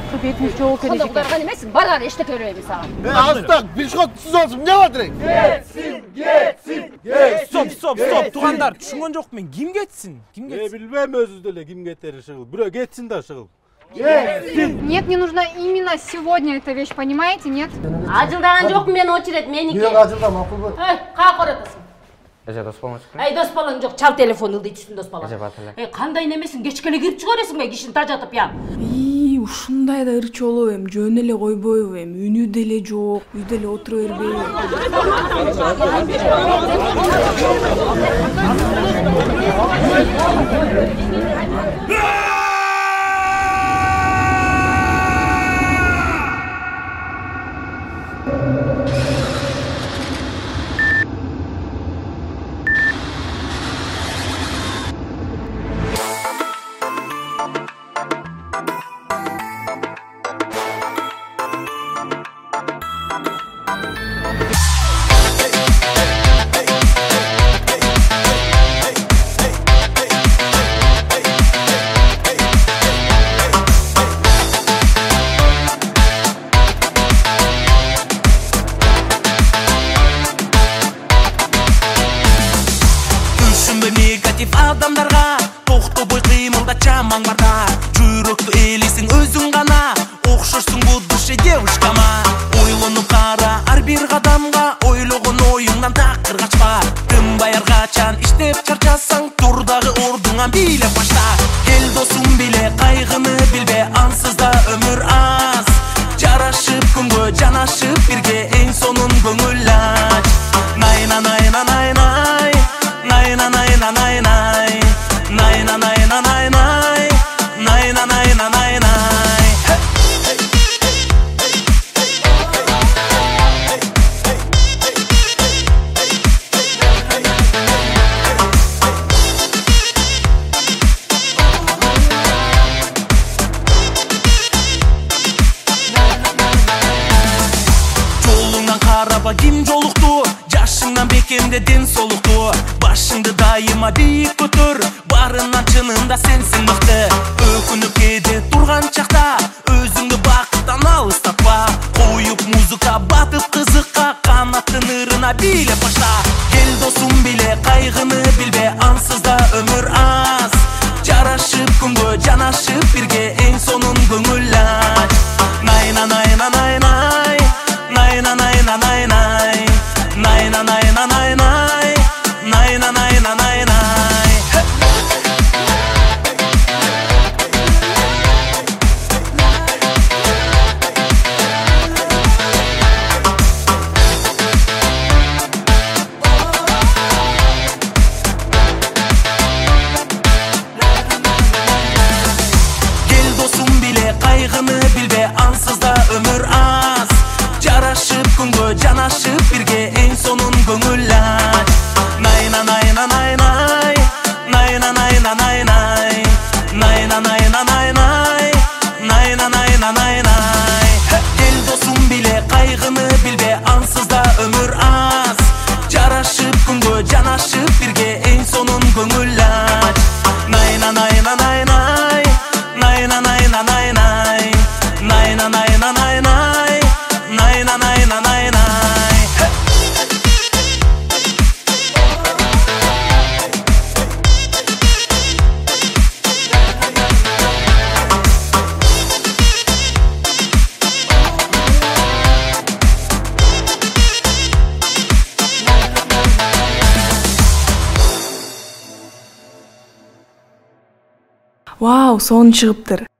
бетimiz жолу керек. Сонда кударган эмессиң, бар аны эчтеке бербейм сага. Астак, пешход сиз болсун, эмне кылатырың? Стоп, туугандар, түшүнгөн жок мен. Ким кетсин? Билбейм өзү деле ким кетери шыгыл. Бирөө кетсин да шыгыл. Нет, мне нужна именно сегодня эта вещь, понимаете, нет? Ажылдаган жокмун мен очерет, меники. Бирөө ажылда макулбу? Каак оратасың? Эже дос болмочку. Дос балаң жок, чал телефон ылдый түшсүн дос бала. Эже батылы. Кандай немесиң, кечке эле кирип чыга бересиң бе, кишини тажатып я. Ушундай да ырчы болобу эми, жөн эле койбойбу эми, үнү деле жок, үйдө эле отура бербейби. Адамдарга токтобой кыймылда чамаң барда, жүрөктү элисиң өзүң гана, окшошсуң будущий девушкама. Ойлонуп кара ар бир кадамга, ойлогон оюңдан такыр качпа. Тынбай ар качан иштеп чарчасаң, тур дагы ордуңа бийлеп башта. Эл досуң биле, кайгыны билбе, ансыз да өмүр аз. Жарашып күнгө жанашып бирге, эң сонун көңүл ач. Найна найна найнай, найна найна найнай, найна найна найнай, найна найна найнай. Жолуңдан караба ким жолукту, жашыңдан бекемде ден солукту. Башыңды дайыма бийик көтөр, барынан чынында сенсиң мыкты. Өкүнүп кээде турган чакта, өзүңдү бакыттан алыстатпа. Коюп музыка батып кызыкка, канаттын ырына бийлеп башта. Эл досуң биле, кайгыны билбе, ансыз да өмүр аз. Жарашып күнгө жанашып бирге, эң сонун көңүл ач. Найна найна найнай, найна найна найнай, найна найна найнай, найна найна найнай. Эл досуң биле, кайгыны билбе, ансыз да өмүр аз. Жарашып күнгө жанашып бирге, эң сонун көңүл ач. Найна найна найнай, найна найна найнай, найна найна найнай, найна найна найнай. Эл досуң биле, кайгыны билбе, ансыз да өмүр аз. Жарашып күнгө жанашып бирге, эң сонун көңүл ач. Найна найна найнай, найна найна найнай, найна найна найнай, найна найна найнай. Вау, сонун чыгыптыр.